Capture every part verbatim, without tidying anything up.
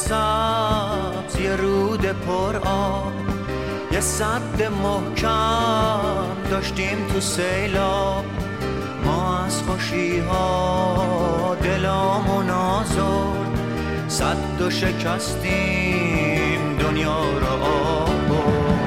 سرسبز یه رود پر آب، یه سد محکم داشتیم تو سیلاب. ما از خوشی ها دلامون آزرد، سد و شکستیم دنیا رو آب برد.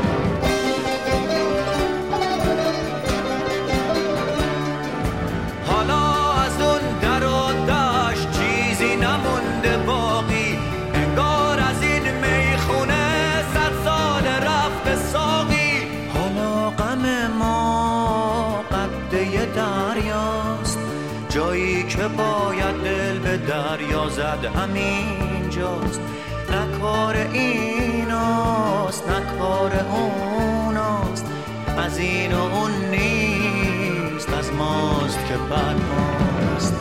حالا از اون در و دشت چیزی نمونده باقی، انگار از این میخونه صد سال رفته ساقی. حالا غم ما قده دریاست، جایی که باید دل به دریا زد همین جاست. نه کار ایناست نه کار اوناست، از این و اون نیست، از ماست که بد ماست.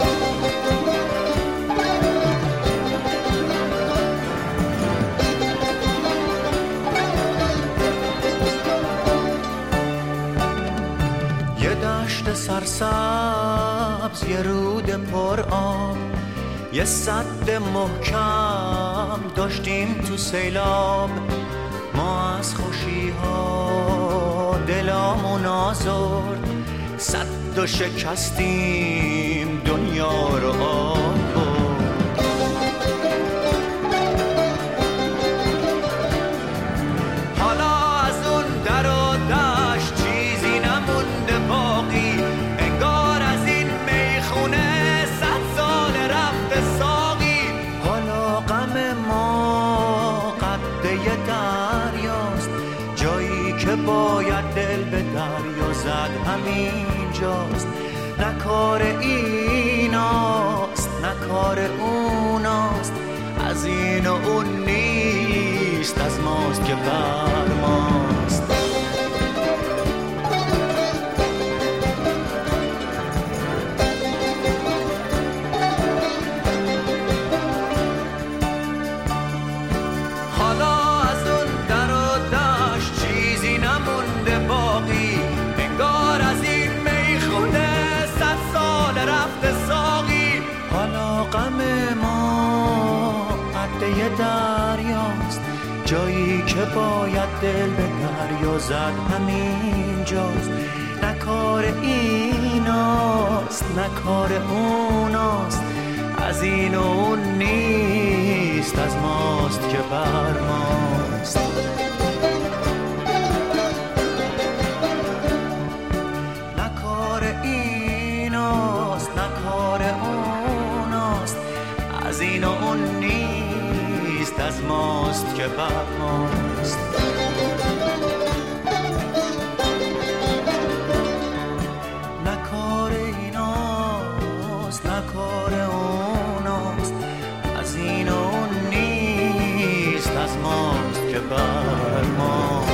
یه دشت سرسبز یه رود پر آب، یه سد محکم داشتیم تو سیلاب. ما از خوشی ها دلامون آزرد، سد و شکستیم دنیا رو آب برد. حالا از اون در و دشت چیزی نمونده باقی، انگار از این میخونه صد سال رفته ساقی. حالا غم ما قده دریاست، جایی که باید دل به دریا زد همین جاست. نه کار ایناست نه کار اوناست، از این و اون نیست، از ماست که بر ماست. حالا از اون در و دشت چیزی نمونده باقی، انگار از این میخونه صد سال رفته ساقی. حالا غم ما قده دریاست، جایی که باید دل به دریا زد همین جاست. نه کار ایناست نه کار اوناست، از این و اون نیست، از ماست که بر ماست. نه کار ایناست نه کار اوناست، از این و اون نیست، از ماست که بر ماست. نه کار ایناست نه کار اوناست، از این و اون نیست، از ماست که بر ماست.